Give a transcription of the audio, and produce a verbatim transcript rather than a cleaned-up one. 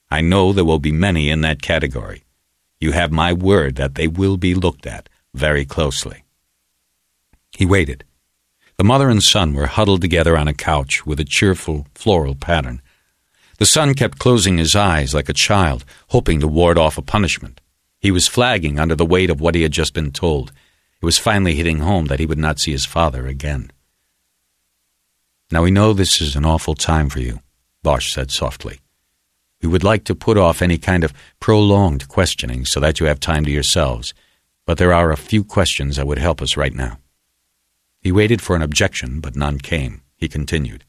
I know there will be many in that category. You have my word that they will be looked at very closely." He waited. The mother and son were huddled together on a couch with a cheerful floral pattern. The son kept closing his eyes like a child, hoping to ward off a punishment. He was flagging under the weight of what he had just been told. It was finally hitting home that he would not see his father again. "Now we know this is an awful time for you," Bosch said softly. "We would like to put off any kind of prolonged questioning so that you have time to yourselves, but there are a few questions that would help us right now." He waited for an objection, but none came. He continued,